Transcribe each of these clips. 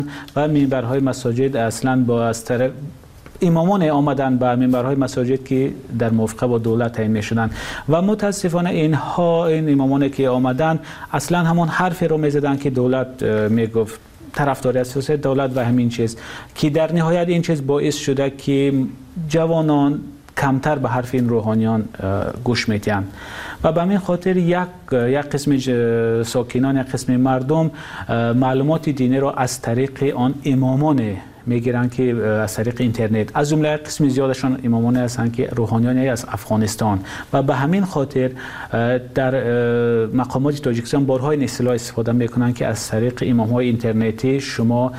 و منبرهای مساجد اصلا با از طرف امامان آمدن به منبرهای مساجد که در موافقه با دولت تعیین میشدن و متاسفانه این امامانی که آمدن اصلا همون حرفی رو میزدن که دولت میگفت، طرفداری از سیاست دولت و همین چیز که در نهایت این چیز باعث شده که جوانان کمتر به حرف این روحانیان گوش میدن و به همین خاطر یک قسم ساکنان، یک قسم مردم معلومات دینی را از طریق آن امامان میگیرن که از طریق اینترنت، از جمله قسم زیادشان امامان هستند که روحانیانی از افغانستان و به همین خاطر در مقامات تاجیکستان بارها این اصطلاح استفاده میکنن که از طریق امامهای اینترنتی شما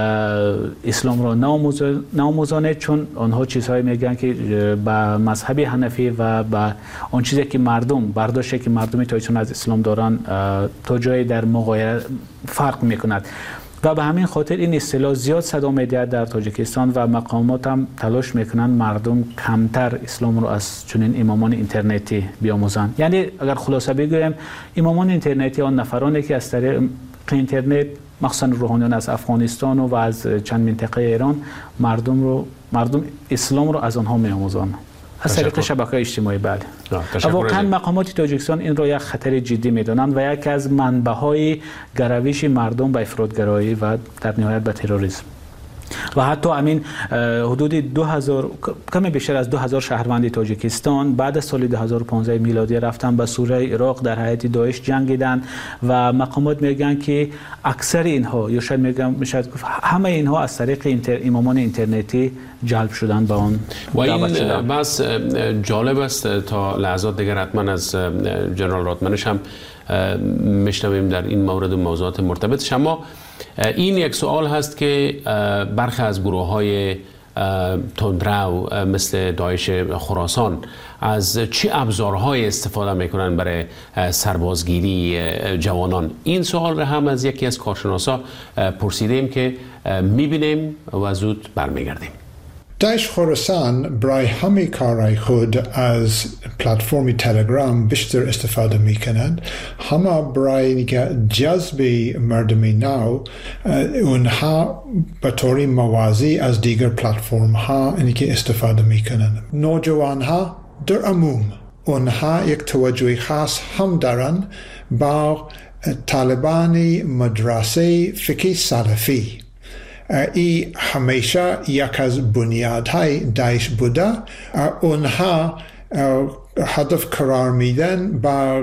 اسلام را ناموزانید، چون آنها چیزهایی میگن که به مذهب حنفی و به آن چیزی که مردم برداشتی که مردم تاجیکستان از اسلام دارن تا جایی در مغایر فرق میکند و به همین خاطر این اصطلاح زیاد صدا می‌دهد در تاجیکستان و مقامات هم تلاش میکنن مردم کمتر اسلام رو از چنین امامان اینترنتی بیاموزند. یعنی اگر خلاصه بگویم امامان اینترنتی آن نفرانی که از طریق اینترنت مخصوصا روحانیان از افغانستان و از چند منطقه ایران مردم اسلام رو از آنها می‌آموزند از طریق شبکه‌های اجتماعی. بله واقعا مقامات تاجیکستان این را یک خطر جدی می‌دانند و یک از منبع‌های گرویش مردم به افراطگرایی و در نهایت به تروریسم و حتی همین حدود 2000 کمی بیشتر از 2000 شهروند تاجیکستان بعد از سال 2015 میلادی رفتن به سوریه عراق در حیات داعش جنگیدن و مقامات میگن که اکثر اینها یا شاید میشه همه اینها از طریق امامان اینترنتی جلب شدن به اون دعوت شدن. بس جالب است تا لحظات دیگر حتما از جنرال راتمنش هم میشنویم در این مورد و موضوعات مرتبطش. اما این یک سوال هست که برخی از گروه‌های تندرو مثل داعش خراسان از چه ابزارهای استفاده میکنن برای سربازگیری جوانان؟ این سوال را هم از یکی از کارشناسا پرسیدیم که میبینیم و زود برمیگردیم. داعش خراسان برای همه کارهای خود از پلتفرم تلگرام بیشتر استفاده میکنند. همه برای اینکه جذب مردم نو اونها به طور موازی از دیگر پلتفرم ها اینکه استفاده میکنند. نوجوان ها در عموم اونها یک توجه خاص هم دارن با طالبان مدرسه فقه سلفی. ای همیشه یک از بنیادهای داعش بوده. اونها هدف قرار میدن با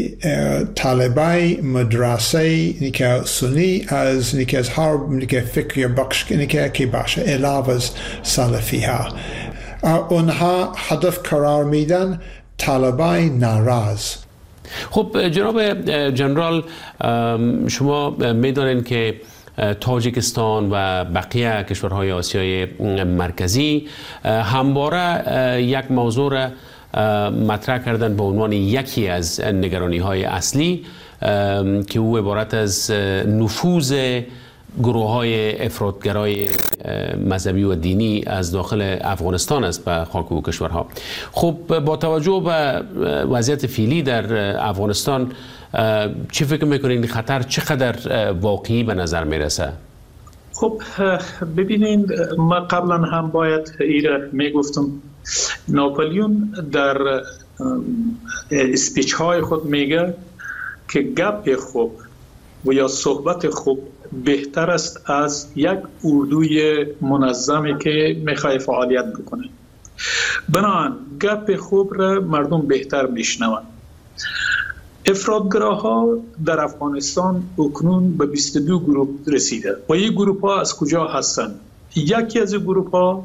طالبای مدرسه که سنی از هر فکر بخش که باشه علاوه از سلفی ها. اونها هدف قرار میدن طالبای ناراض. خب جناب جنرال، شما میدونین که تاجیکستان و بقیه کشورهای آسیای مرکزی همواره یک موضوع را مطرح کردن به عنوان یکی از نگرانی‌های اصلی که او عبارت از نفوذ گروه‌های افراطگرای مذهبی و دینی از داخل افغانستان است به خاک او کشورها. خب با توجه به وضعیت فعلی در افغانستان چی فکر میکنین این خطر چقدر واقعی به نظر میرسه؟ خب ببینید، ما قبلا هم باید ایره میگفتم ناپلیون در اسپیچ های خود میگه که گپ خوب و یا صحبت خوب بهتر است از یک اردوی منظمی که میخواد فعالیت بکنه. بنابراین گپ خوب را مردم بهتر میشنوند. افراطگراها در افغانستان اکنون به 22 گروه رسیده و این گروه ها از کجا هستند؟ یکی از گروه ها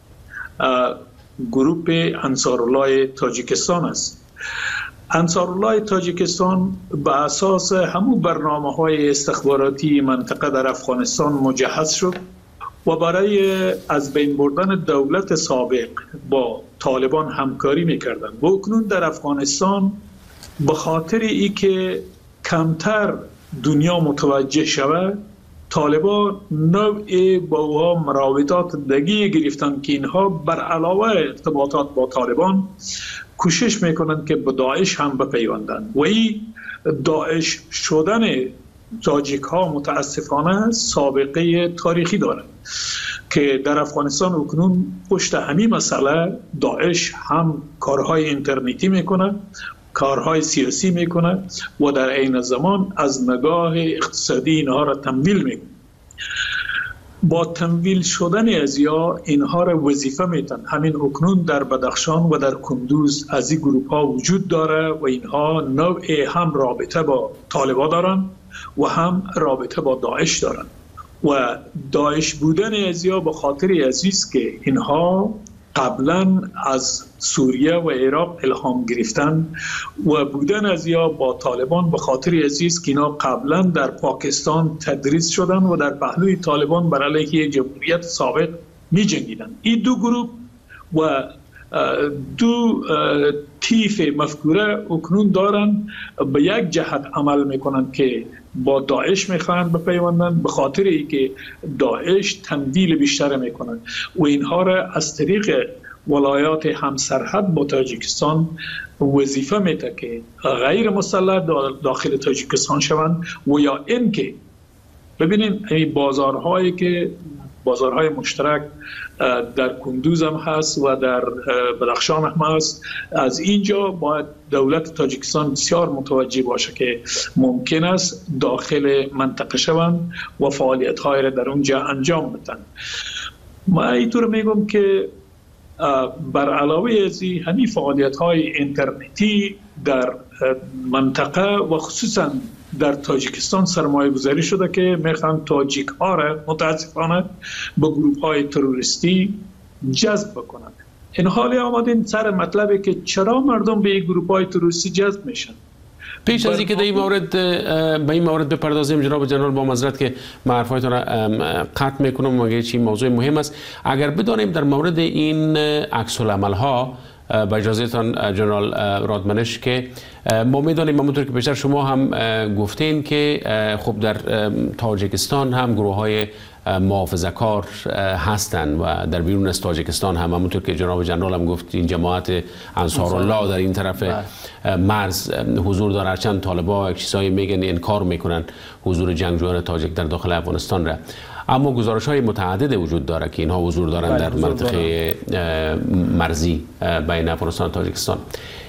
گروه انصارالله تاجیکستان است. انصارالله تاجیکستان به اساس همون برنامه‌های استخباراتی منطقه در افغانستان مجهز شد و برای از بین بردن دولت سابق با طالبان همکاری می‌کردند. و اکنون در افغانستان به خاطر ای که کمتر دنیا متوجه شود، طالبان نوعی با اوها مراودات دگی گرفتن که اینها بر علاوه ارتباطات با طالبان کوشش میکنند که به داعش هم بپیوندند و این داعش شدن تاجیک ها متاسفانه سابقه تاریخی دارند که در افغانستان اکنون پشت همین مسئله داعش هم کارهای اینترنتی میکنه، کارهای سیاسی میکنه و در عین زمان از نگاه اقتصادی اینها را تمویل میکنه. با تمویل شدن ازیا اینها را وظیفه میتن. همین اکنون در بدخشان و در کندوز از این گروپ ها وجود داره و اینها نوع هم رابطه با طالبان دارن و هم رابطه با داعش دارن و داعش بودن ازیا به خاطر عزیز که اینها قبلا از سوریه و عراق الهام گرفتن و بودن ازیا با طالبان به خاطر عزیز که اینا قبلا در پاکستان تدریس شدن و در پهلوی طالبان بر علیه جمهوریت سابق می جنگیدن. این دو گروه و دو طیف مفکوره اکنون دارن به یک جهت عمل میکنن که با داعش میخوان بپیوندن به خاطر اینکه داعش تمویل بیشتر میکنن و اینها را از طریق ولایات همسرحد با تاجیکستان وظیفه میده که غیر مسلح داخل تاجیکستان شوند و یا اینکه ببینین این بازارهای مشترک در کندوز هم هست و در بدخشان هم هست. از اینجا باید دولت تاجیکستان بسیار متوجه باشه که ممکن است داخل منطقه شوند و فعالیت‌های را در اونجا انجام بدن. ما اینطور میگم که بر علاوه از این همین فعالیت‌های اینترنتی در منطقه و خصوصا در تاجیکستان سرمایه گذاری شده که میخوان تاجیک ها را متاسفانه به گروپ های تروریستی جذب بکنند. این حالی آمدین سر مطلبه که چرا مردم به این گروپ های تروریستی جذب میشن. پیش از اینکه در این مورد بپردازیم جناب جنرال، با معذرت که من حرفایتون را قطع میکنم، مگه چی موضوع مهم است، اگر بدانیم در مورد این عکس العمل ها با اجازهتان جنرال رادمنش که ما میدانیم همونطور که بیشتر شما هم گفتین که خب در تاجیکستان هم گروه های محافظه‌کار هستند و در بیرون از تاجیکستان هم همونطور که جناب جنرال هم گفت این جماعت انصارالله در این طرف مرز حضور داره، هرچند طالبان یک چیزایی میگن انکار میکنن حضور جنگجویان تاجیک در داخل افغانستان را، اما گزارش های متعدد وجود داره که اینها حضور دارن در منطقه مرزی بین افغانستان و تاجیکستان.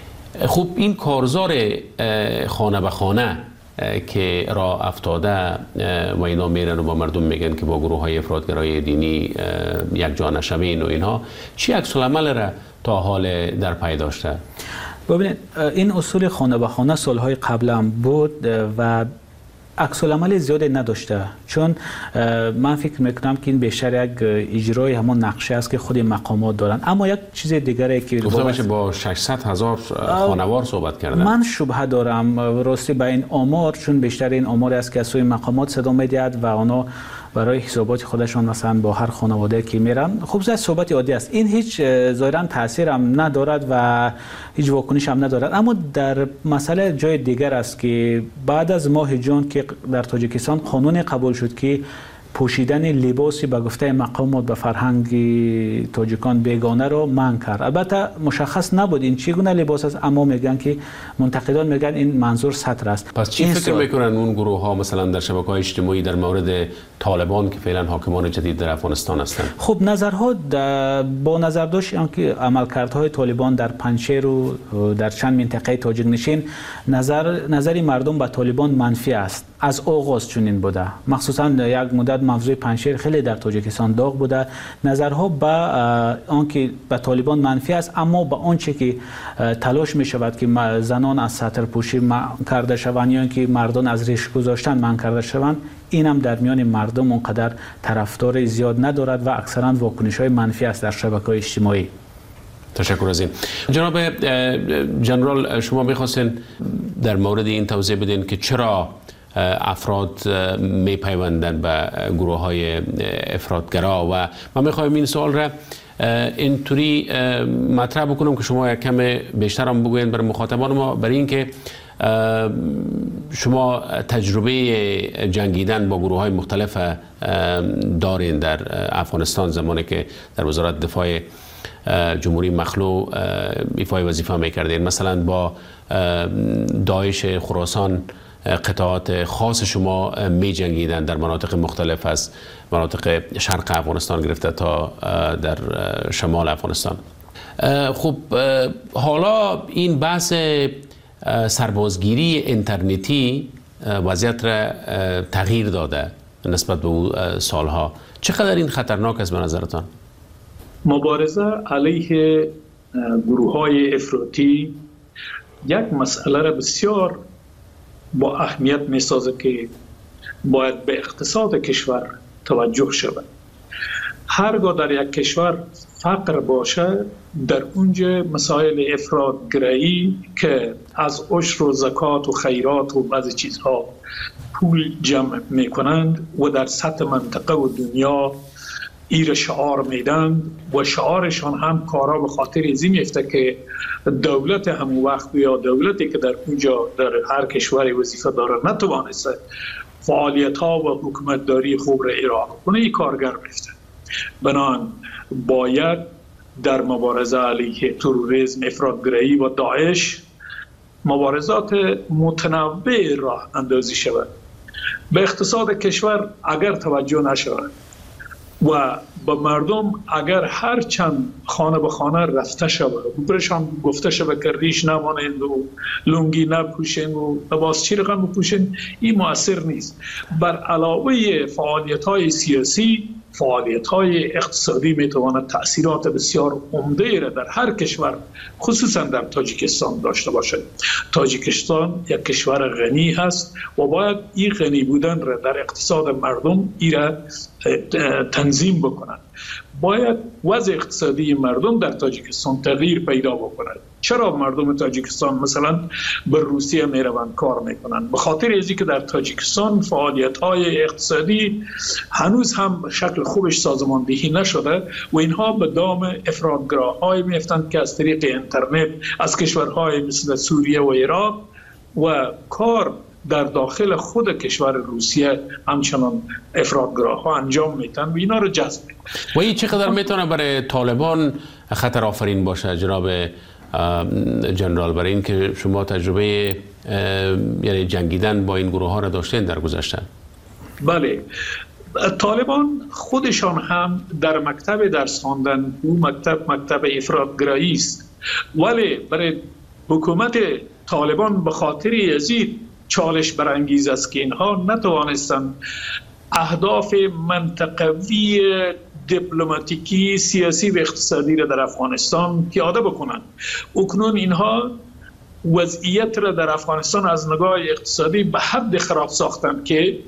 خب این کارزار خانه به خانه که راه افتاده و اینا میرن و با مردم میگن که با گروه های افراطگرای دینی یک جا نشوین و اینها، چی عکس العمل را تا حال در پی داشته؟ ببینید این اصول خانه به خانه سالهای قبل هم بود و عکس العمل زیادی نداشته، چون من فکر میکنم که این بیشتر یک اجرای همون نقشه است که خود مقامات دارن. اما یک چیز دیگری که گفتم با 600,000 خانوار صحبت کردن، من شبهه دارم راستی به این آمار، چون بیشتر این آمار است که از سوی مقامات صدا میدهد و آنها برای حسابات خودشان مثلا با هر خانواده که میرن، خب زیاد صحبت عادی است. این هیچ ظاهرا تاثیر هم ندارد و هیچ واکنش هم ندارد. اما در مسئله جای دیگر است که بعد از ماه جون که در تاجیکستان قانون قبول شد که پوشیدن لباسی به گفته مقامات به فرهنگ تاجیکان بیگانه رو منع کرد. البته مشخص نبود این چگونه لباس است، اما میگن که منتقدان میگن این منظور سطر است. پس چی فکر میکنن اون گروه ها مثلا در شبکه‌های اجتماعی در مورد طالبان که فعلا حاکمان جدید در افغانستان هستند؟ خب نظرها با نظر داشت که عملکردهای طالبان در پنجشیر و در چند منطقه تاجیک نشین نظری مردم به طالبان منفی است. از آغاز چنین بوده، مخصوصا یک مدت موضوع پنجشیر خیلی در تاجیکستان داغ بوده. نظرها به آنکه به طالبان منفی است، اما به آنچه که تلاش می شود که زنان از سطر پوشی منع کرده شوند یا اینکه مردان از ریش گذاشتن منع کرده شوند، این هم در میان مردم اونقدر طرفدار زیاد ندارد و اکثرا واکنش های منفی است در شبکه‌های اجتماعی. تشکر از این. جناب جنرال، شما می‌خواستین در مورد این توضیح بدین که چرا افراد میپیوندن به گروه های افراطگرا و من میخوایم این سوال را اینطوری مطرح بکنم که شما یک کم بیشتر هم بگوین برای مخاطبان ما، برای اینکه شما تجربه جنگیدن با گروه های مختلف دارین در افغانستان، زمانی که در وزارت دفاع جمهوری مخلوع ایفای وظیفه میکردین، مثلا با داعش خراسان قطعات خاص شما می جنگیدن در مناطق مختلف از مناطق شرق افغانستان گرفته تا در شمال افغانستان. خب حالا این بحث سربازگیری اینترنتی وضعیت را تغییر داده نسبت به او سالها. چقدر این خطرناک است به نظرتان؟ مبارزه علیه گروه‌های افراطی یک مسئله را بسیار با اهمیت می‌سازه که باید به اقتصاد کشور توجه شود. هرگاه در یک کشور فقر باشه، در اونجا مسائل افراط‌گرایی که از عشر و زکات و خیرات و بعضی چیزها پول جمع میکنند و در سطح منطقه و دنیا ایر شعار میدن و شعارشان هم کارا به خاطر ازی میفته که دولت همون وقت یا دولتی که در اونجا در هر کشوری وظیفه داره نتوانسته فعالیت ها و حکومتداری خوب را اجرا کنه، این کارگر میفته. بنابراین باید در مبارزه علیه تروریسم، افراط‌گرایی و داعش مبارزات متنوع راه اندازی شود. به اقتصاد کشور اگر توجه نشود و به مردم اگر هر چند خانه به خانه رفته شود و برشان گفته شود که ریش نمانند و لنگی نپوشند و لباسچی رقم بپوشند، این مؤثر نیست. بر علاوه فعالیت‌های سیاسی، فعالیت‌های اقتصادی میتواند تأثیرات بسیار عمده را در هر کشور خصوصا در تاجیکستان داشته باشد. تاجیکستان یک کشور غنی هست و باید این غنی بودن را در اقتصاد مردم را تنظیم بکنند. باید وضع اقتصادی مردم در تاجیکستان تغییر پیدا بکند. چرا مردم تاجیکستان مثلا به روسیه میروند کار میکنند؟ به خاطر اینکه که در تاجیکستان فعالیت‌های اقتصادی هنوز هم شکل خوبش سازماندهی نشده و اینها به دام افراط‌گراهای میفتند که از طریق اینترنت از کشورهای مثل سوریه و عراق و کار در داخل خود کشور روسیه همچنان افراط‌گراها انجام میتن و اینا رو جذب میکنن. و این چقدر میتونه برای طالبان خطر آفرین باشه جناب جنرال، برای این که شما تجربه یعنی جنگیدن با این گروه ها را داشتین در گذشته؟ بله، طالبان خودشان هم در مکتب درس خواندن، او مکتب افراط‌گرایی است، ولی برای حکومت طالبان به خاطر یزید چالش برانگیز است که اینها نتوانستند اهداف منطقوی دیپلماتیکی، سیاسی و اقتصادی را در افغانستان پیاده بکنند. اکنون اینها وضعیت را در افغانستان از نگاه اقتصادی به حد خراب ساختند که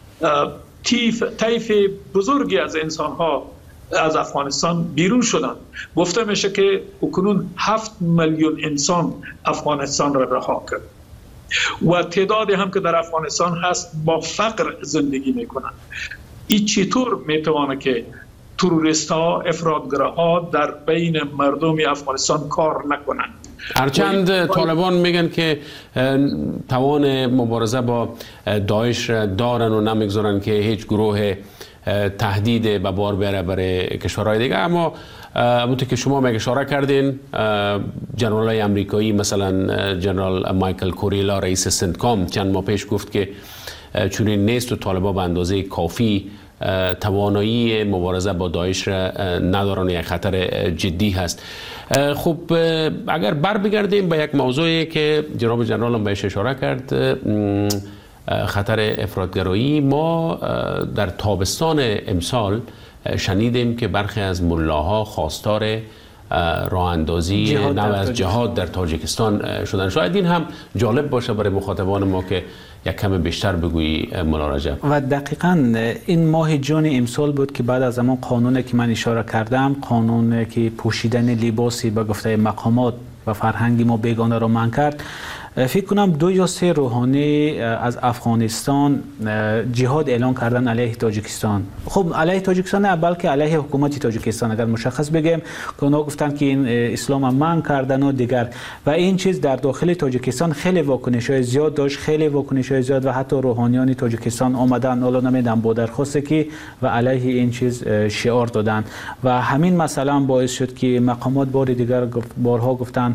طیف بزرگی از انسانها از افغانستان بیرون شدند. گفته میشه که اکنون 7 میلیون انسان افغانستان را رها کرد و تعدادی هم که در افغانستان هست با فقر زندگی میکنند. این چطور میتوانه که تروریست ها، افراط‌گراها در بین مردم افغانستان کار نکنند؟ هرچند طالبان میگن که توان مبارزه با داعش دارن و نمیگذارن که هیچ گروه تهدید به بار بیاره برای کشورهای دیگه، اما همونطور که شما اشاره کردین جنرالای امریکایی مثلا جنرال مایکل کوریلا رئیس سنتکام چند ماه پیش گفت که چنین نیست و طالبان به اندازه کافی توانایی مبارزه با داعش را ندارن، یک خطر جدی هست. خب اگر بر بگردیم به یک موضوعی که جناب جنرال هم بهش اشاره کرد، خطر افراط‌گرایی، ما در تابستان امسال شنیدیم که برخی از ملاها خواستار راه اندازی نو از جهاد در تاجیکستان شدن. شاید این هم جالب باشه برای مخاطبان ما که یک کم بیشتر بگویی مولا رجب. و دقیقاً این ماه جون امسال بود که بعد از همون قانونی که من اشاره کردم، قانون که پوشیدن لباسی به گفته مقامات و فرهنگی ما بیگانه رو منع کرد، فکر کنم 2 یا 3 روحانی از افغانستان جهاد اعلان کردن علیه تاجیکستان. خب علیه تاجیکستان نه، بلکه علیه حکومت تاجیکستان اگر مشخص بگیم، که اونا گفتن که این اسلام هم منع کردن و دیگر، و این چیز در داخل تاجیکستان خیلی واکنش‌های زیاد داشت، خیلی واکنش‌های زیاد، و حتی روحانیان تاجیکستان آمدن حالا نمیدونم با درخواست که و علیه این چیز شعار دادن و همین مثلا باعث شد که مقامات بار دیگر بارها گفتن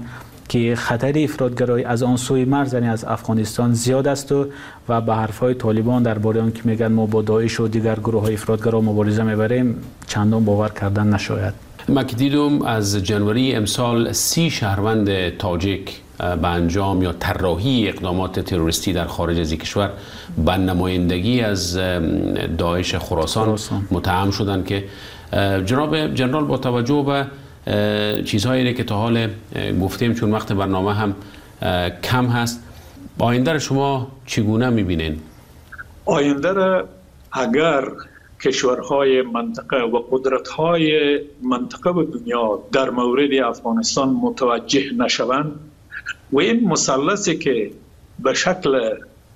که خطر افراطگرایی از آن سوی مرز یعنی از افغانستان زیاد است و به حرفهای طالبان درباره آن که میگن ما با داعش و دیگر گروه های افراطگرا مبارزه میبریم چندان باور کردن نشاید. ما که دیدم از جنوری امسال 30 شهروند تاجیک به انجام یا طراحی اقدامات تروریستی در خارج از کشور به نمایندگی از داعش خراسان متهم شدند که جناب جنرال با توجه به چیزهایی که تا حال گفتیم چون وقت برنامه هم کم هست آینده را شما چگونه میبینین؟ آینده را اگر کشورهای منطقه و قدرت‌های منطقه و دنیا در مورد افغانستان متوجه نشوند و این مثلثی که به شکل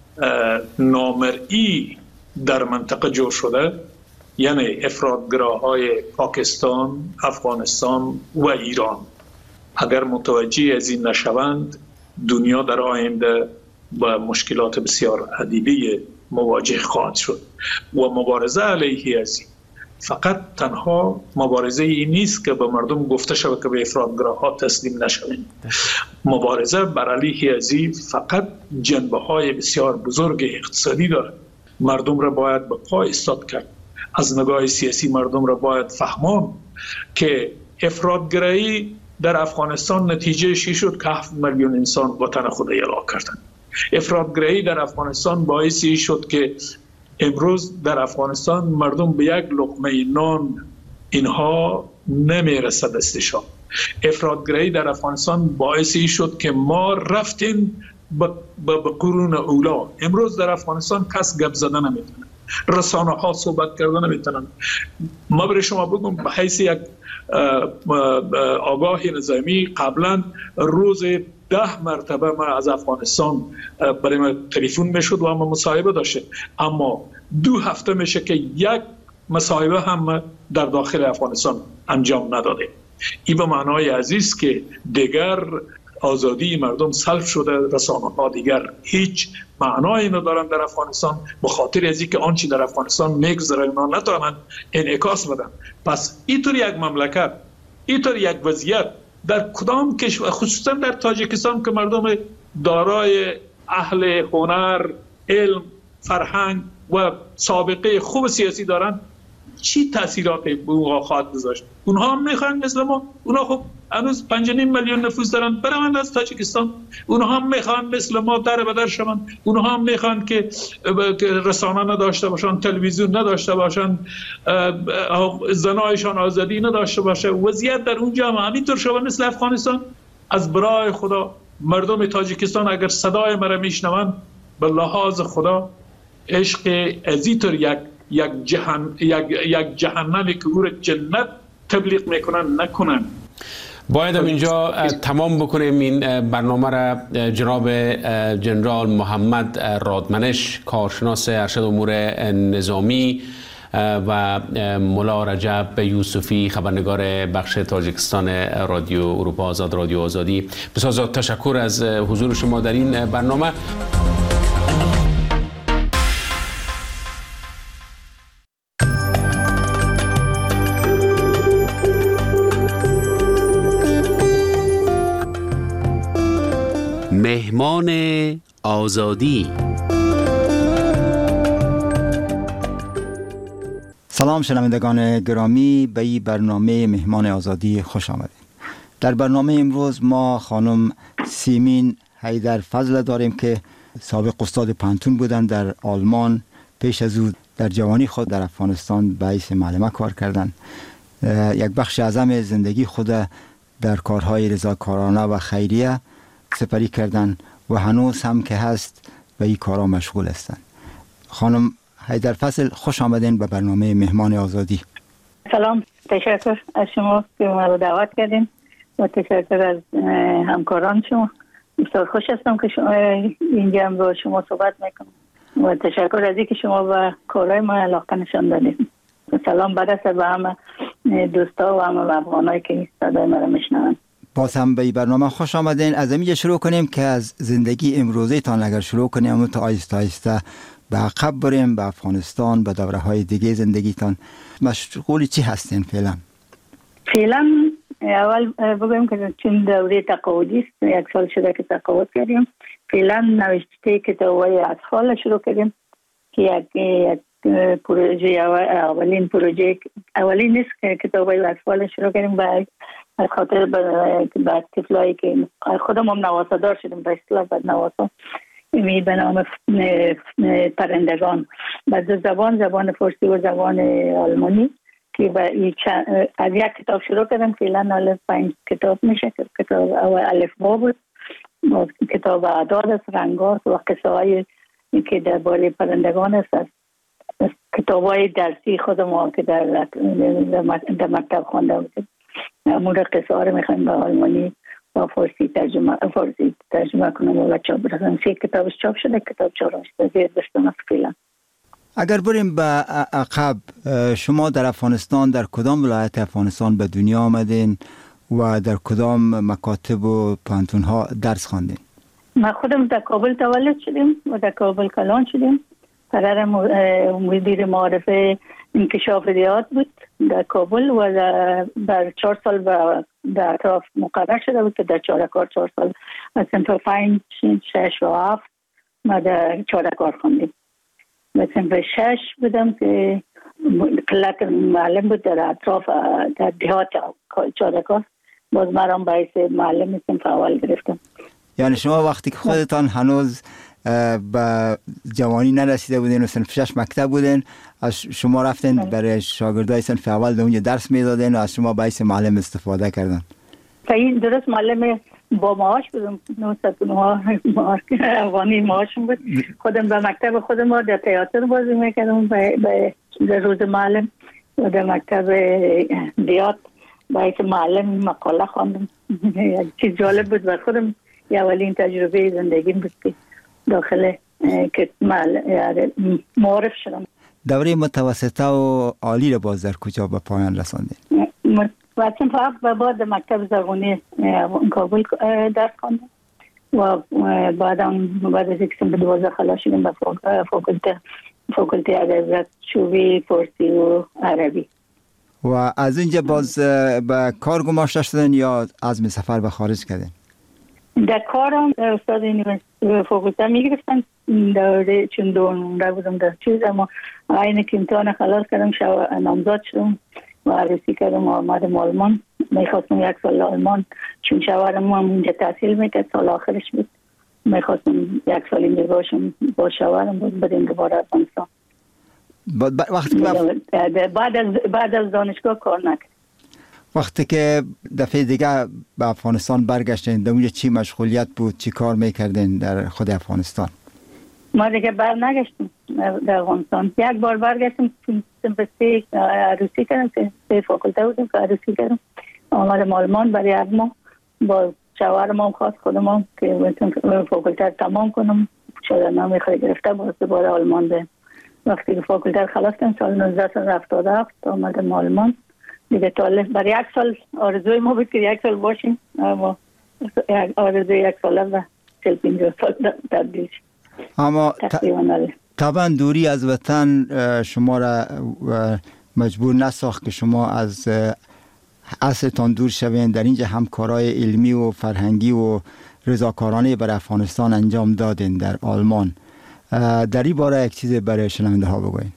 نامرئی در منطقه جور شده یعنی افراطگراهای پاکستان، افغانستان و ایران اگر متوجه از این نشوند دنیا در آینده با مشکلات بسیار عدیده مواجه خواهد شد و مبارزه علیه از این فقط تنها مبارزه این نیست که به مردم گفته شود که به افراطگراها تسلیم نشوید. مبارزه بر علیه از این فقط جنبه های بسیار بزرگ اقتصادی دارد. مردم را باید به پا ایستاد کرد. از نگاه سیاسی مردم را باید فهمان که افراطگرایی در افغانستان نتیجه شی شد که 7 میلیون انسان وطن خود اعلام کردند. افراطگرایی در افغانستان باعثی شد که امروز در افغانستان مردم به یک لقمه نان اینها نمیرسد دستشان. افراطگرایی در افغانستان باعثی شد که ما رفتیم به قرون اولا. امروز در افغانستان کس گپ زدن نمیتونه، رسانه ها صحبت کردن نمیتونن. ما برای شما بگم به حیث یک آگاه نظامی قبلا روز 10 مرتبه ما از افغانستان برای ما تلفن میشد و ما مصاحبه داشتیم، اما 2 هفته میشه که یک مصاحبه هم در داخل افغانستان انجام نداده. این به معنای عزیز که دیگر آزادی مردم سلب شده، رسانه ها دیگر هیچ معنایی ندارن در افغانستان به خاطر از اینکه آنچه در افغانستان میگذره اونا نتوانند انعکاس بدن. پس اینطور یک مملکت، اینطور یک وضعیت در کدام کشور، خصوصا در تاجیکستان که مردم دارای اهل هنر، علم، فرهنگ و سابقه خوب سیاسی دارن، چی تاثیراتی به اونها خواهد گذاشت؟ اونها هم میخوان مثل ما، اونها خب هنوز 5.5 میلیون نفوس دارن، برون از تاجیکستان. اونها هم میخوان مثل ما در بدر شوند، اونها هم میخوان که رسانه نداشته باشن، تلویزیون نداشته باشن، زنایشان آزادی نداشته باشه. وضعیت در اونجا هم همینطور شود مثل افغانستان. از برای خدا مردم تاجیکستان اگر صدای مرا میشنوند به لحاظ خدا عشق ازیطور یک جهنمی که او را جنت تبلیغ میکنن نکنن. باید اینجا تمام بکنیم این برنامه را. جناب جنرال محمد رادمنش، کارشناس ارشد امور نظامی، و ملا رجب یوسفی، خبرنگار بخش تاجیکستان رادیو اروپا آزاد، رادیو آزادی، بسیار تشکر از حضور شما در این برنامه. مهمان آزادی. سلام شنوندگان گرامی، به این برنامه مهمان آزادی خوش آمدید. در برنامه امروز ما خانم سیمین حیدرفضل داریم که سابق استاد پانتون بودند در آلمان. پیش از او در جوانی خود در افغانستان به حیث معلمه کار کردند. یک بخش اعظم زندگی خود در کارهای رضاکارانه و خیریه سپری کردند و هنوز هم که هست به این کارها مشغول هستند. خانم حیدرفضل، خوش آمدین به برنامه مهمان آزادی. سلام، تشکر از شما که ما رو دعوت کردین و تشکر از همکاران شما. بسیار خوش هستم که شما اینجا با شما صحبت میکنم و تشکر از اینکه شما به کارهای ما علاقه نشان دادید. سلام برسه به همه دوستا و همه افغانایی که صدای ما رو میشنون. باز هم به این برنامه خوش آمدین. از اینجا شروع کنیم که از زندگی امروزی تان اگر شروع کنیم تا آیسته آیسته به عقب بریم، به افغانستان، به دوره های دیگه زندگیتان. مشغول چی هستین فعلا؟ فعلا اول بگویم که چون دوره تقاعدی است، 1 سال شده که تقاعد کردیم. فعلا نوشته کتاب‌های اطفال شروع کردیم که یک پروژه اولین نیست که کتاب‌های اطفال شروع کردیم از خاطر بعد طفلایی که خودم هم نواسادار شدیم به اصطلاح بعد نواسا به نام پرندگان بعد زبان فارسی و زبان آلمانی که از یک کتاب شروع کردم. فعلا 5 کتاب میشه. کتاب اول الفبا بود، کتاب اعداد است، رنگات و قصه های که درباره پرندگان است. کتاب‌های درسی خودم که در مکتب خوانده بودیم، مورد قصه ها رو میخوایم به آلمانی و فارسی ترجمه کنم و چاپ برسم. 3 کتابش چاپ شده، کتاب 4 زیر دستم است فعلا. اگر بریم به عقب، شما در افغانستان در کدام ولایت افغانستان به دنیا آمدین و در کدام مکاتب و پانتون‌ها درس خواندین؟ ما خودم در کابل تولد شدیم و در کابل کلان شدیم. پدرم مدیر معارفه انکشاف ریاض بود در کابل و در 4 سال در اطراف مقرر شده بود که در چارکار 4 سال از صنف 5 6 و 7 ما در چارکار خوندیم. و صنف 6 بودم که قلت معلم بود در اطراف در دهات چارکار، باز مرام باعث معلم صنف اول گرفتم. یعنی شما وقتی که خودتان هنوز به جوانی نرسیده بودین و صنف 6 مکتب بودین، از شما رفتین برای شاگردای صنف اول اونجا درس میدادین و از شما باعث معلم استفاده کردن؟ این درست معلم با معاش بودم، 909 افغانی معاشم بود. خودم به مکتب خودم در تئاتر بازی میکردم به روز معلم و در مکتب دیات باعث معلم مقاله خواندم. یک چیز جالب بود و خودم اولین تجربه زندگیم بود که داخل که معارف شدم. دوره متوسطه و عالی رو باز در کجا به پایان رساندین؟ وقتی فقط بعد مکتب زرغونی کابل درس خواندم و بعد از یک سال 12 خلاص شدم به فاکولته ادبیات شعبه فارسی و عربی. و از اینجا باز به کار گماشته شدن یا عزم سفر به خارج کردین؟ در کارم استاد فاکولته میگرفتن دوره چون دوره بودم در چیز، اما اینه که امتحان خلاص کردم نامزد شدم و عروسی کردم و آمدم آلمان. میخواستم 1 سال آلمان چون شوهرم هم اینجا تحصیل میکرد، سال آخرش بود. میخواستم 1 سال اینجا باشم با شوهرم بود بدیم دوباره افغانستان. بعد از دانشگاه کار نکرد. وقتی که دفعه دیگه به افغانستان برگشتین، در اونجا چی مشغولیت بود؟ چی کار میکردین در خود افغانستان؟ ما دیگه نگشتیم در افغانستان. 1 بار برگشتیم صنف 3 عروسی کردم که 3 فاکولته بودیم که عروسی کردم. آمدم آلمان برای 1 ماه با شوهرم هم خواست خودم هم که فاکولته تمام کنم. شغلنامه خود گرفته باز دوباره آلمان به وقتی که فاکولته خلاص کردم سال 1977 آمدم آلمان دیگه. طالب برای 1 سال آرزوی ما بود که 1 سال باشیم، اما آرزوی 1 ساله و 50 سال تبدیل شد. اما طبعا دوری از وطن شما را مجبور نساخت که شما از اصلتان دور شوین. در اینجا همکارای علمی و فرهنگی و رضاکارانه برای افغانستان انجام دادین در آلمان. در این باره یک چیز برای شنونده ها بگوین.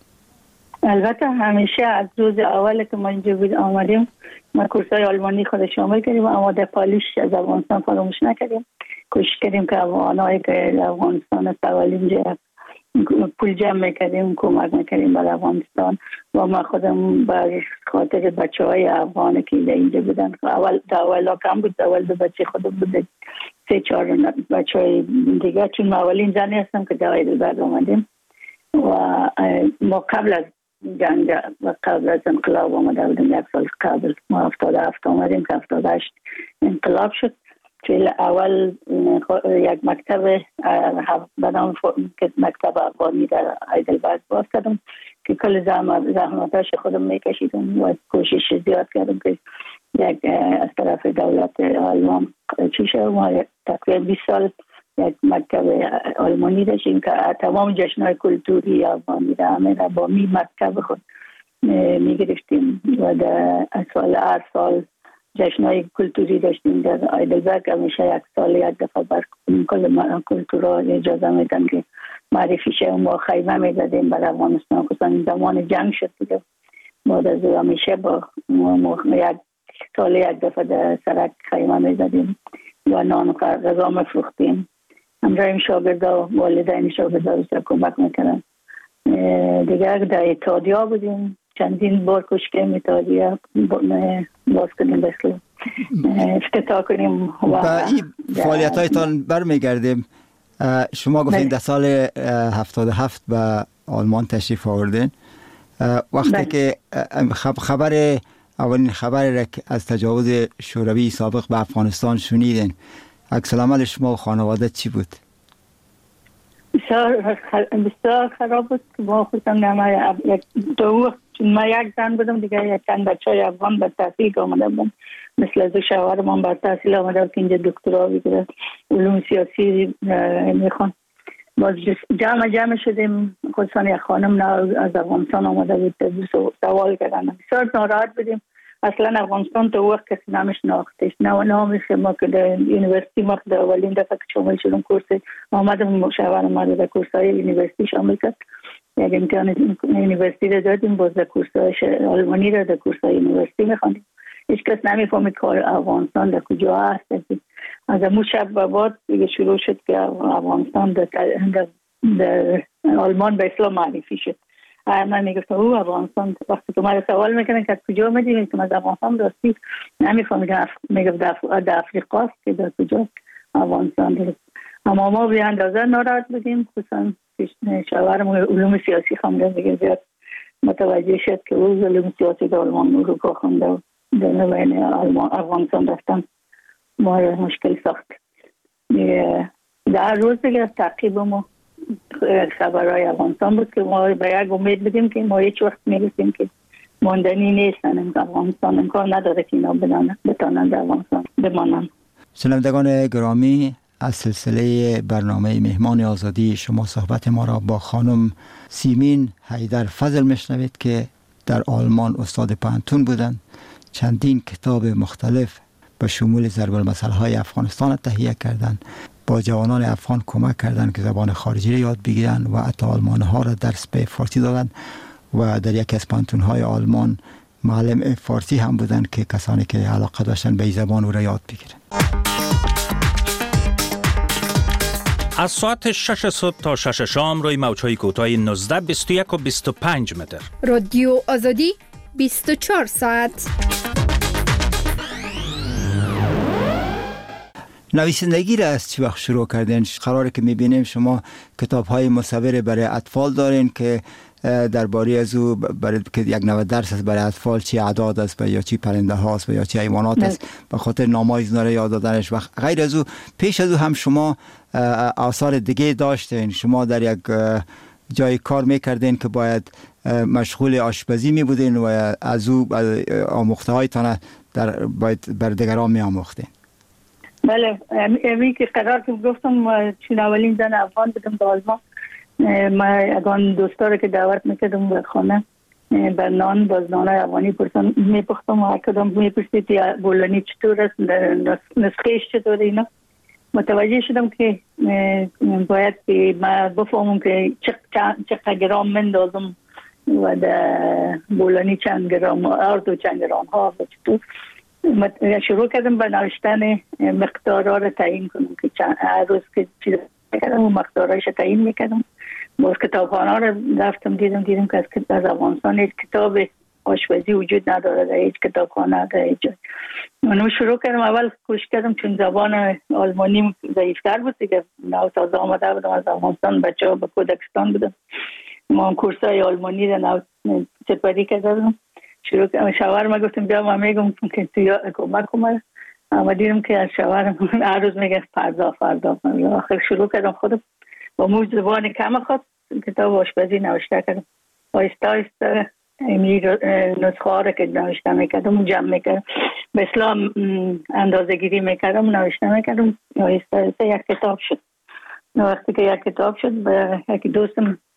البته همیشه از روز اول که ما اینجا آمدیم ما کورسای آلمانی خود شامل کردیم، اما در پالیش از افغانستان فراموش نکردیم. کوشش کردیم که افغانایی که در افغانستان است اول اینجا پول جمع میکردیم، کمک میکردیم برای افغانستان. و ما خودم بر خاطر بچه های افغانی که اینجا بودن، اول کم بود، اول 2 بچه خودم بود، 3-4 بچه های دیگه، چون ما اولین زنی هستم که در هایدلبرگ آمدیم و ما قبل از جنگ و قبل از انقلاب آمده بودیم. 1 سال قبل ما 77 آمدیم که 78 انقلاب شد. که اول یک مکتب به نام مکتب افغانی در هایدلبرگ باز کردم که کل زحمتاش خودم میکشیدم و کوشش زیاد کردم که یک از طرف دولت آلمان چی شد. ما تقریبا 20 سال یک مکتب آلمانی داشتیم که تمام جشن‌های کلتوری افغانی را همه را با مکتب خود میگرفتیم و در هر سال جشن‌های کلتوری داشتیم در هایدلبرگ. همیشه یک سال یک دفعه بر کل کلتورها اجازه میدن که معرفی شه. ما خیمه میزدیم برای افغانستان، خصوصا زمان جنگ شد دیگه. بعد از همیشه با یک سال یک دفعه در سرک خیمه میزدیم و نان و غذا میفروختیم. همراه شاگردا و والدین شاگردا بیشتر کمک میکردن. دیگر در اتحادیه بودیم، چندین بار کشکیم اتحادیه باز کنیم بسیار افتتاح کنیم. و این فعالیت هایتان برمیگردیم. شما گفتین در سال 77 به آلمان تشریف آوردین. وقتی که اولین خبر از تجاوز شوروی سابق به افغانستان شنیدین، عکس العمل شما و خانواده چی بود؟ بسیار خراب بود. ما خودم ما یک زن بودم دیگه، یک چند بچه های افغان بر تحصیل آمده بودم، مثل از شوهرمان بر تحصیل آمده بود که اینجا دکترا بگیره، علوم سیاسی میخوان. باز جمع شدیم. خودسان یک خانم از افغانستان آمده بود، سوال کردن. بسیار ناراحت بودیم. اصلا افغانستان تو وقت کسی نمیشناختش، نامیشه. ما که در یونیورسیتی ما در اولین دفعه که شامل شدم کورس آمدم، شوهرم ما در کورس‌های یونیورسیتی شامل کرد. یک امتحان یونیورسیتی را دادیم، باز در کورس‌های آلمانی را در کورس‌های یونیورسیتی می‌خواندیم. هیچ کس نمی‌فهمید که افغانستان در کجا هست. از اون شب به بعد دیگه شروع شد که افغانستان در آلمان به اسلام معرفی شد. من میگفتم او افغانستان، وقتی که من سوال میکنن که از کجا میدیم که از افغانستان راستی نمیفهمیدم. میگفت در افریقا است که در کجا افغانستان درست. اما ما به اندازه ناراحت بودیم، خصوصا شوهرم علوم سیاسی خونده دیگه، زیاد متوجه شد که او علوم سیاسی در آلمان اروپا خونده و در بین افغانستان رفتن ما مشکل ساخت. در روز دیگه تعقیب ما خبرهای افغانستان بود که ما به یک امید بدیم که ما هیچ وقت میرسیم که ماندنی نیستن. افغانستان امکان نداره که اینا بتانن در افغانستان بمانن. شنوندگان گرامی، از سلسله برنامه مهمان آزادی شما صحبت ما را با خانم سیمین حیدر فضل میشنوید که در آلمان استاد پانتون بودند. چندین کتاب مختلف به شمول ضرب المثل های افغانستان تهیه کردند. با جوانان افغان کمک کردند که زبان خارجی را یاد بگیرند و حتی آلمان ها را درس به فارسی دادند و در یکی از پانتون های آلمان معلم فارسی هم بودند که کسانی که علاقه داشتن به این زبان او را یاد بگیرند. از ساعت 6 صبح تا 6 شام روی موج‌های کوتاه 19 21 و 25 متر. رادیو آزادی 24 ساعت. نویسندگی را از چی وقت شروع کردین؟ قراره که میبینیم شما کتاب‌های مصور برای اطفال دارین که درباره از او برای که یک نوع درس است برای اطفال، چی اعداد است یا چی پرنده هاست یا چی حیوانات است، به خاطر نام‌های اینا را یاد دادنش. و غیر از او پیش از او هم شما آثار دیگه داشتین. شما در یک جای کار میکردین که باید مشغول آشپزی میبودین و از او آموخته هایتان باید بر دیگران میآموختین. بله، امی که قرار که گفتم چون اولین زن افغان بودم در آلمان، ما اگان دوستا رو که دعوت میکردم به خانه بر نان، باز نان افغانی میپختم و کدام میپرسید یا بولانی چطور است، نسخهش چطور اینا. متوجه شدم که باید که ما بفهمم که چقدر گرام مندازم و در بولانی چند گرام آرد و چند گرام ها و چطور. شروع کردم به نوشتن مقدارها رو تعیین کنم که هر روز که چیز میکردم و مقدارهایش تعیین میکردم. باز کتابخانه رو رفتم دیدم که از افغانستان هیچ کتاب آشپزی وجود نداره در هیچ کتابخانه در هیچ جای. من شروع کردم، اول کوشش کردم چون زبان آلمانی ضعیفتر بود دیگه، نو تازه آمده بودم از افغانستان، بچه ها به کودکستان بودم، ما کورسای آلمانی رو نو سپری کردم. شروع کردم، شوهرم گفتم بیا ما میگم که تو کمک کنم، اما دیدم که از شوهرم هر روز میگه فردا. آخر شروع کردم خودم با موج زبان کم خود کتاب آشپزی نوشته کردم. آهسته این نسخه ها رو که نوشته میکردم جمع میکردم، به اسلام اندازه گیری میکردم نوشته میکردم. آهسته یک کتاب شد. وقتی که یک کتاب شد به یک دوستم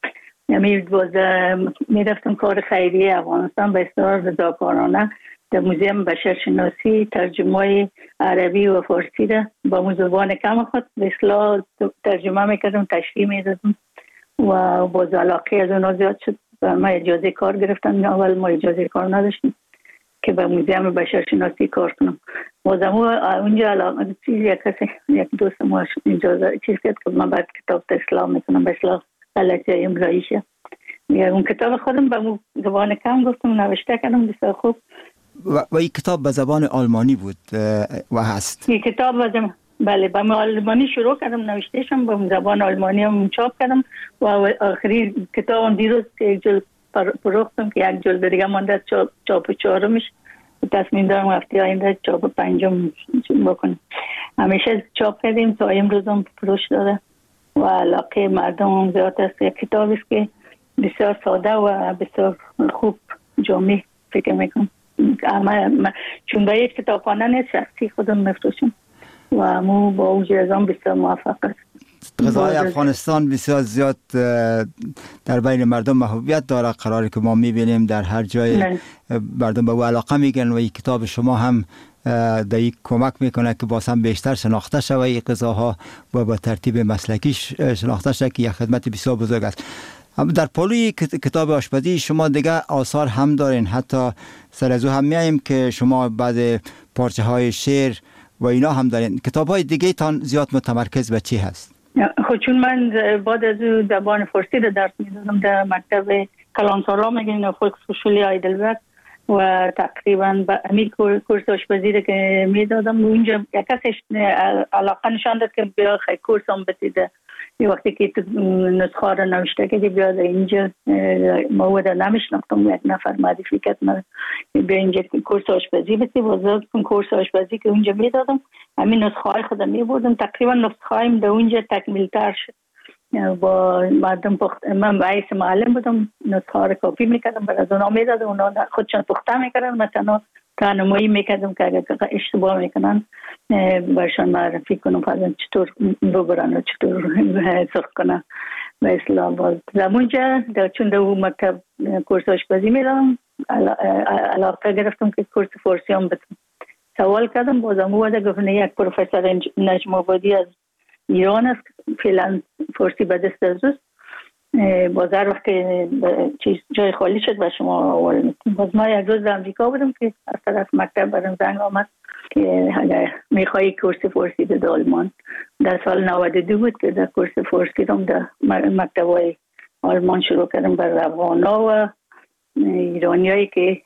میرفتم کار خیریه افغانستان به اصطلاح رضاکارانه در موزیم بشرشناسی ترجمه عربی و فارسی را با زبان کم خود به اصطلاح ترجمه میکردم، تشریح میدادم و باز علاقه از اونا زیاد شد. ما اجازه کار گرفتم، اول ما اجازه کار نداشتیم که به موزیم بشرشناسی کار کنم. بازم اونجا علاقه یک دوست ما اجازه چیز کرد که من بعد کتاب اسلام میکنم، به اصطلاح غلطی املایی شه. اون کتاب خودم به زبان کم گفتم نوشته کردم بسیار خوب. و این کتاب به زبان آلمانی بود و هست؟ این کتاب بله به آلمانی شروع کردم نوشتهشم، به زبان آلمانی هم چاپ کردم و آخری کتابم دیروز که یک جلد فروختم که یک جلد دیگه مانده چاپ چهارمش. تصمیم دارم هفته آینده چاپ پنجم بکنم. همیشه چاپ کردیم تا امروز هم فروش داره و علاقه مردم هم زیاد است. یک کتابی است که بسیار ساده و بسیار خوب جامع فکر میکنم. چون به یک کتابخانه نیست، شخصی خودم میفروشم و مو با اوج ازام بسیار موفق است. غذای افغانستان بسیار زیاد در بین مردم محبوبیت داره، قراره که ما میبینیم در هر جای مردم به او علاقه میگن و این کتاب شما هم در این کمک میکنه که باز هم بیشتر شناخته شوه این غذاها و با ترتیب مسلکی شناخته شوه که یک خدمت بسیار بزرگ است. در پالوی کتاب آشپزی شما دیگه آثار هم دارین، حتی سر از او هم میاییم که شما بعد پارچه های شعر و اینا هم دارین. کتاب های دیگه تان زیاد متمرکز به چی هست؟ خب چون من بعد از او زبان فارسی رو درس میدادم در مکتب کلانتارا میگن فولکسهوشولی هایدلبرگ و تقریبا به همین کورس آشپزی رو که میدادم اونجا یک کسش علاقه نشان داد که بیا خیلی کورس هم بتیده. یه وقتی که نسخه رو نوشته که بیا اینجا مواد نمیشناختم، یک نفر معرفی کرد من بیا اینجا کورس آشپزی بسی وزاد کن. کورس آشپزی که اونجا میدادم همین نسخه های خودم میبردم، تقریبا نسخه هایم در اونجا تکمیل تر شد. با مردم من رئیس معلم بودم، نسخه ها رو کپی میکردم برای از اونا میدادم، اونا خودشان پخته میکردن، مثلا راهنمایی میکردم که اگر اشتباه میکنن برشان معرفی کنم فرضاً چطور ببرن و چطور سرخ کنن. به اصطلاح باز زمونجا چون در اون مکتب کورس آشپزی میدادم علاقه گرفتم که کورس فارسی هم بدم. سوال کردم بازم اومده گفتن یک پروفسور نجم آبادی از ایران است، فعلا فارسی به دست از اوست، باز هر وقت که جای خالی شد به شما آورد. باز ما یک روز در امریکا بودم که از طرف مکتب برام زنگ آمد که اگر میخوایی کورس فارسی در آلمان. در سال 92 بود که در کورس فارسی رو در مکتب های آلمان شروع کردم برای افغانا و ایرانی هایی که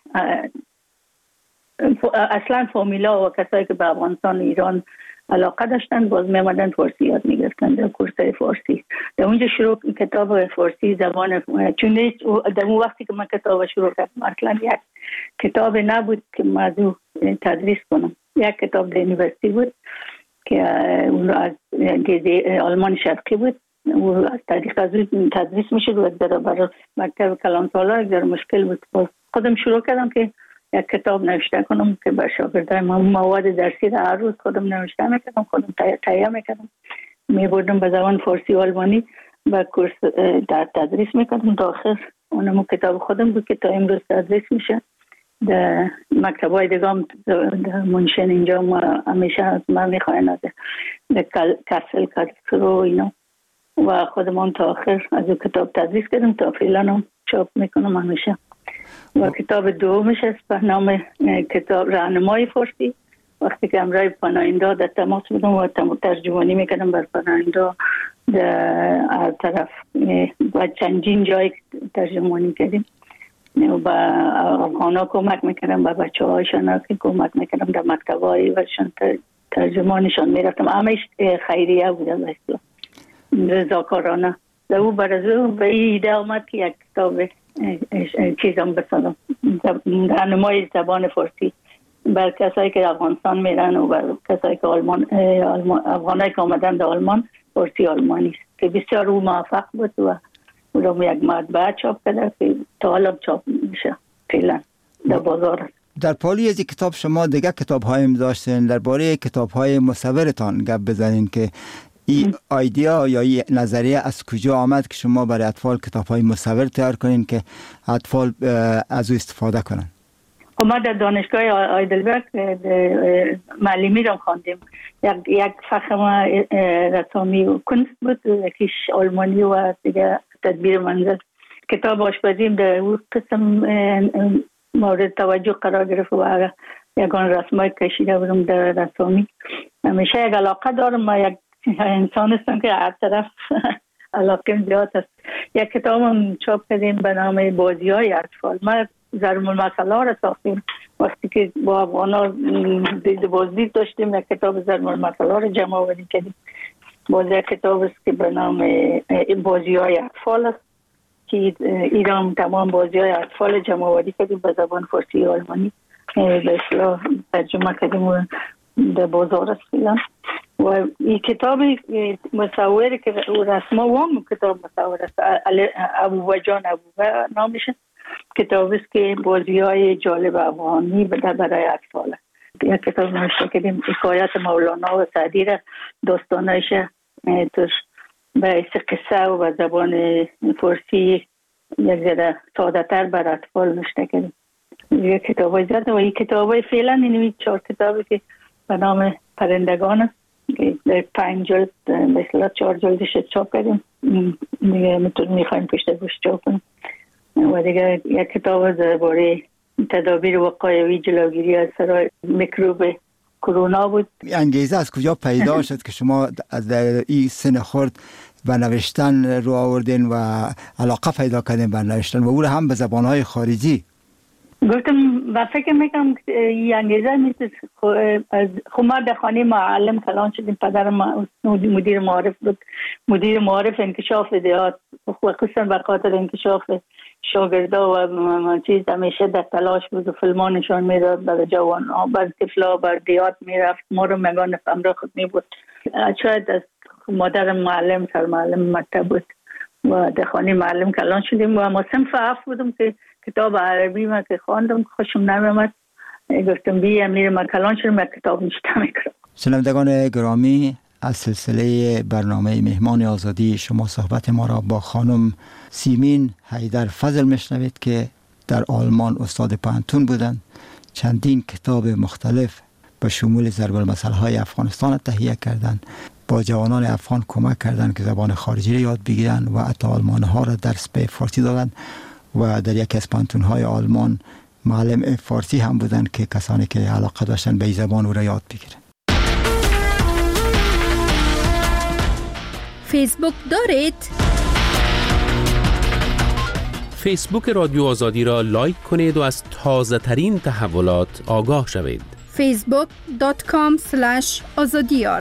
اصلا فامیلا و کسایی که به افغانستان ایران علاقه داشتن باز میمدن فارسی یاد میگرفتن در کورسای فارسی. در اونجا شروع کتاب فارسی زبان چون در اون وقتی که من کتاب شروع کردم اصلا یک کتاب نبود که موضوع تدریس کنم. یک کتاب در یونیورسیتی بود که اون از آلمان شرقی بود، و از طریق از اون تدریس میشد و در برای مکتب کلانتارا در مشکل بود. باز خودم شروع کردم که یک کتاب نوشته کنم که به شاگردای من مواد درسی را هر روز خودم نوشته میکردم، خودم تهیه میکردم، میبردم به زبان فارسی و آلمانی به کورس در تدریس میکردم. تا آخر اونم کتاب خودم بود که تا امروز تدریس میشه. در مکتبای دیگه هم در منشن اینجا همیشه از من میخواین در کسل کسرو اینا و خودم تا آخر از اون کتاب تدریس کردم تا فعلا هم چاپ میکنم همیشه. و کتاب دومش است به نام کتاب راهنمای فارسی. وقتی که امرای پناهنده در تماس بودم و ترجمانی میکردم بر پناهنده در طرف و چندین جای ترجمانی کردیم و با افغانا کمک میکردم، با بچه هایشان کمک میکردم، در مکتب های ورشان ترجمانشان میرفتم. همش خیریه بودم اصلا رضاکارانه. در او برازو به ایده آمد که یک کتاب چیزم بسازم، راهنمای زبان فارسی بر کسایی که افغانستان میرن و بر کسایی که افغانایی که آمدن در آلمان فارسی آلمانی است که بسیار او موفق بود و او یک مطبعه چاپ کرده که تا حالا چاپ میشه فعلا در بازار. در پالی از کتاب شما دیگه کتاب هایم داشتین، درباره کتاب های مصورتان گپ بزنین که این ایده یا این نظریه از کجا آمد که شما برای اطفال کتاب‌های مصور تیار کنین که اطفال از او استفاده کنن؟ ما در دانشگاه آیدلبرگ معلمی را خواندیم. یک فخم رسامی و کنست بود، یکیش آلمانی و دیگه تدبیر منزل. کتاب آشپزیم در اون قسم مورد توجه قرار گرفت و یگان رسمای کشیده بودم در رسامی. همیشه یک علاقه دارم، ما یک انسان هستم که هر طرف علاقه زیاد است. یک کتاب هم چاپ کردیم به نام بازی های اطفال. ما ضرب المثل را ساختیم. وقتی که با افغانا بازدید داشتیم یک کتاب ضرب المثل را جمع آوری کردیم. باز یک کتاب است که به نام بازی های اطفال است که ایران تمام بازی های اطفال جمع آوری کردیم به زبان فارسی و آلمانی، به اصطلاح ترجمه کردیم و در بازار است فعلا. و این کتاب مصوری که رسما وام کتاب مصور است، ابوبا جان ابوبا نامشه. کتاب است که بازی های جالب افغانی برای اطفال است. یک کتاب نوشته کردیم حکایت مولانا و سعدی را داستانایش در به قصه و به زبان فارسی یک ذره ساده تر بر اطفال نوشته کردیم. یک کتاب های زیاده و این کتاب های فعلا این 4 کتابی که به نام پرندگان است که در 5 جلد مثلا 4 جلدش چاپ کردیم، دیگه میخوایم پشت روش چاپ کنیم. و دیگه یک کتاب درباره تدابیر وقایوی جلوگیری از سرای میکروب کرونا بود. انگیزه از کجا پیدا شد که شما از این سن خرد به نوشتن رو آوردین و علاقه پیدا کردین به نوشتن و او هم به زبانهای خارجی؟ گفتم و فکر میکنم این انگیزه نیست. خب ما در خانه معلم کلان شدیم. پدرم مدیر معارف بود، مدیر معارف انکشاف دیات، خصوصا به خاطر انکشاف شاگردا و چیز همیشه در تلاش بود و فیلم‌ها نشان میداد برای جوان‌ها، برای طفلا، برای دیات میرفت. ما رو مگان همراه خود میبود. شاید از مادرم معلم سرمعلم مکتب بود و در خانه معلم کلان شدیم و ما صنف 7 بودم که کتاب عربی ما که خواندم خوشم نمی‌آمد. گفتم بیا میرم کلان شدم یک کتاب نوشته میکنم. شنوندگان گرامی، از سلسله برنامه مهمان آزادی شما صحبت ما را با خانم سیمین حیدر فضل میشنوید که در آلمان استاد پانتون بودند. چندین کتاب مختلف به شمول ضرب المثل‌های افغانستان تهیه کردند، با جوانان افغان کمک کردند که زبان خارجی را یاد بگیرند و حتی آلمان‌ها را درس به فارسی دادند و در یکی از پانتون‌های آلمان معلم فارسی هم بودند که کسانی که علاقه داشتن به این زبان او را یاد بگیرند. فیسبوک دارید؟ فیسبوک رادیو آزادی را لایک کنید و از تازه ترین تحولات آگاه شوید. facebook.com/azadiyar.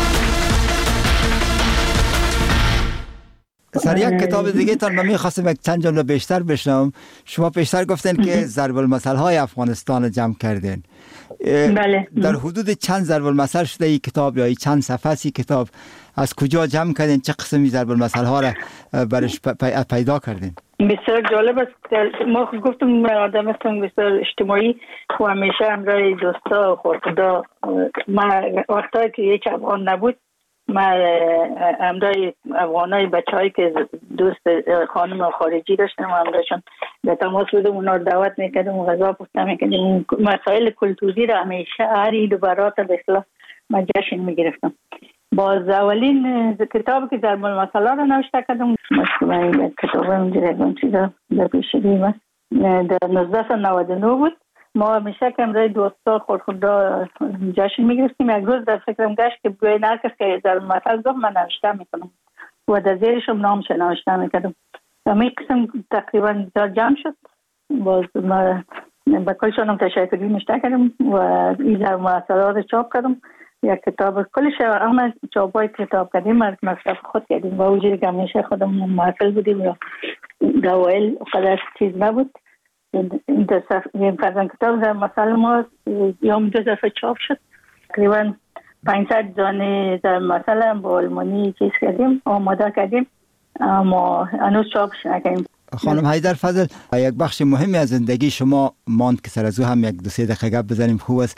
سر یک کتاب دیگه تان من می‌خواستم یک چند جمله بیشتر بشنوم. شما پیشتر گفتن که ضرب المثل‌های افغانستان جمع کردین. بله. در حدود چند ضرب المثل شده این کتاب یا چند صفحه این کتاب؟ از کجا جمع کردین؟ چه قسمی ضرب المثل‌ها را برش پیدا کردین؟ بسیار جالب است. ما گفتم من آدم هستم بسیار اجتماعی و همیشه همراه دوستا و خورخدا. من وقتایی که هیچ افغان نبود من همراه افغانای بچه‌هایی که دوست خانم خارجی داشتم و همراهشون در تماس بودم، اونا رو دعوت میکردم و غذا پختم میکردم. مسائل کلتوری را همیشه هر عید و برات به اصطلاح من جشن میگرفتم. باز اولین کتابی که ضرب المثل را نوشته کردم مثلا کتاب اینجا چیزا در پیشگیم است در 1999 بود. ما همیشه که امروز دوستا خورخدا جشن میگرفتیم. یک روز در فکرم گشت که بگوین هر کس که ضرب المثل گفت من نوشته میکنم و در زیرشم نامش نوشته میکردم. همین قسم تقریبا جمع شد. باز ما با کلشان هم تشکری نوشته کردم و این ضرب المثل را چاپ کردم. یک کتاب کلش اما چاپای کتاب کردیم از مصرف خود کردیم و وجودی که همیشه خودم محفل بودیم یا دوائل قدر چیز نبود. این فرزن کتاب در مثلا ما یوم 2 دفعه چاپ شد. تقریبا 500 دانه در مثلا با آلمانی چیز کردیم، آماده کردیم، اما هنوز چاپش نکردیم. خانم حیدر فضل، یک بخش مهمی از زندگی شما ماند که سر از او هم 1-2 دقیقه گپ بزنیم خوب است.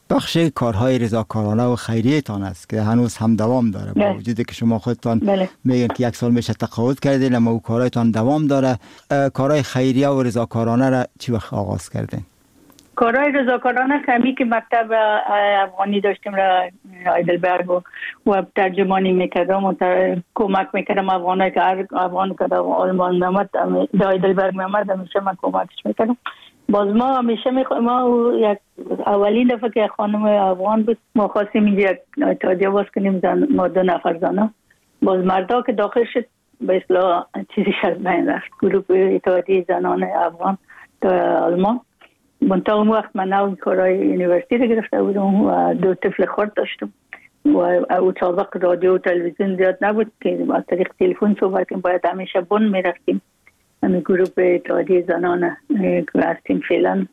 بخش کارهای رضاکارانه و خیریه تان است که هنوز هم دوام داره، با وجودی که شما خودتان میگن که 1 سال میشه تقاعد کردین، اما او کارهایتان دوام داره. کارهای خیریه و رضاکارانه را چی وقت آغاز کردین؟ کارهای رضاکارانه کمی که مکتب افغانی داشتیم را هایدلبرگ و ترجمانی میکردم و کمک میکردم افغانایی که هر افغان که در آلمان میامد هایدلبرگ میامد همیشه من کمکش میکردم. باز ما همیشه ما یک اولین دفعه که خانم افغان بود ما خواستیم اینجا یک اتحادیه باز کنیم، ما 2 نفر زنه. باز مردا که داخل شد به اصطلاح چیزیش از بین رفت، گروه اتحادیه زنان افغان در آلمان. منطقه اون وقت من نو کارهای یونیورسیتی رو گرفته بودم و 2 طفل خرد داشتم و او سابق رادیو و تلویزیون زیاد نبود که از طریق تلفن صحبت کنیم، باید همیشه بن میرفتیم. همین گروه اتحادیه زنان که هستیم فعلا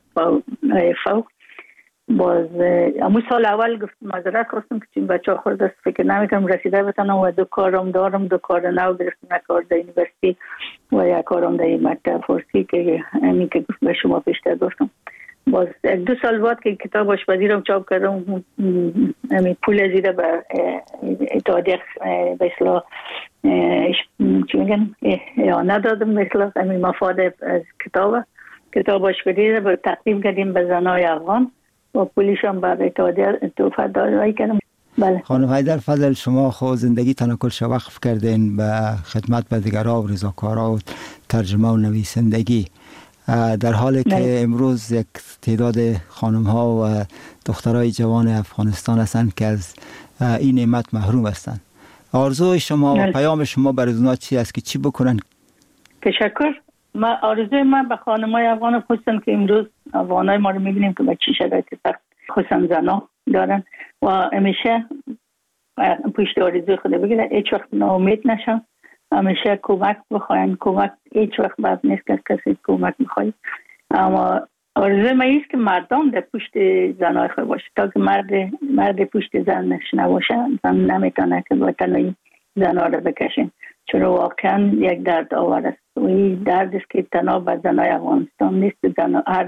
فوق. باز همون سال اول گفت معذرت خواستم که چون بچه ها خورد است فکر نمیکنم رسیده بتانم و 2 کارم دارم، 2 کار نو گرفتم، یک کار در یونیورسیتی و یک کارم در مکتب فارسی که همین که به شما پیشتر گفتم. باز 2 سال بعد که کتاب آشپزی رو چاپ کردم همین پول زیده به اتحادیه به اصطلاح چی میگن ندادم، به اصطلاح همین مفاد از کتاب آشپزی رو تقدیم کردیم به زنای افغان و پولیش هم بر اتحادیه توفیق دادایی کردم. بله. خانم حیدرفضل، شما خود زندگی تان کلش وقف کردین به خدمت به دیگرها و رضاکارها و ترجمه و نویسندگی، در حالی که امروز یک تعداد خانم ها و دخترای جوان افغانستان هستند که از این نعمت محروم هستند. آرزوی شما و پیام شما برای اونها چی است که چی بکنن؟ تشکر. آرزوی من به خانمای افغان خصوصا که امروز افغانای ما رو میبینیم که به چی شرایط سخت خصوصا زنا دارن و همیشه پشت آرزوی خود بگیرن، هیچ وقت ناامید نشن، همیشه کمک بخواین. کمک هیچ وقت بد نیست که کسی کمک بخواید، اما آرزوی من است که مردم در پشت زنای خود باشه تا که مرد پشت زنش نباشه زن نمیتونه که با تنهایی زنها رو بکشین، چون واقعا یک درد آور است و این درد است که تنها به زنای افغانستان نیست، هر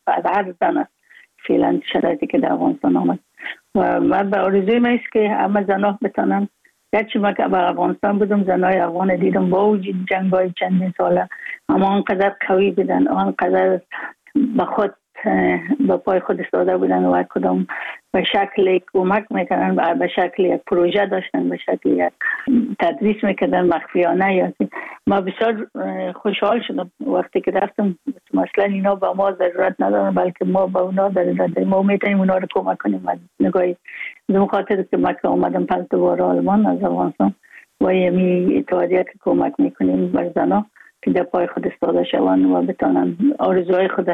زن است فعلا شرایطی که در افغانستان آمد. و من به آرزوی من است که همه زنها بتانن، گرچه من که به افغانستان بودم زنای افغان دیدم با وجود جنگ‌های چندین ساله اما آنقدر قوی بودن، آنقدر به خود با پای خود ایستاده بودن و کدام به شکل کمک میکنن، به شکل یک پروژه داشتن، به شکل یک تدریس میکردن مخفیانه. یا ما بسیار خوشحال شدم وقتی که رفتم، مثلا اینا با ما ضرورت ندارن بلکه ما با اونا ضرورت داریم، ما میتونیم اونا رو کمک کنیم. نگاهی به خاطر که ما که اومدم 5 بار آلمان از افغانستان و یمی اتحادیه که کمک میکنیم بر زنها که در پای خود ایستاده شوند و بتونن آرزوهای خود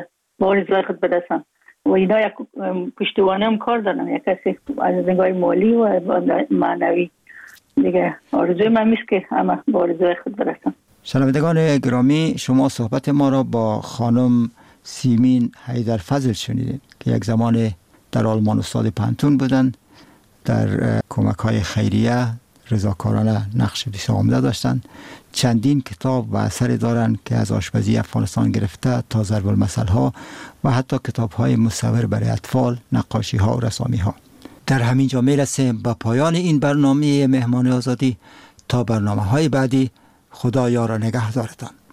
بدستن و اینا یک پشتوانه هم کار دارن، یک کسی از نگاه مالی و معنوی دیگه. آرزوی من میست که همه با آرزوهای خود برسن. شنوندگان گرامی، شما صحبت ما را با خانم سیمین حیدرفضل شنیدید که یک زمان در آلمان استاد پانتون بودند، در کمک های خیریه رضاکارانه نقش بسیار عمده داشتند. چندین کتاب و اثری دارند که از آشپزی افغانستان گرفته تا ضرب المثل ها و حتی کتاب های مصور برای اطفال، نقاشی ها و رسامی ها. در همین جا میرسیم به پایان این برنامه مهمان آزادی. تا برنامه های بعدی، خدا یار و نگهدارتان.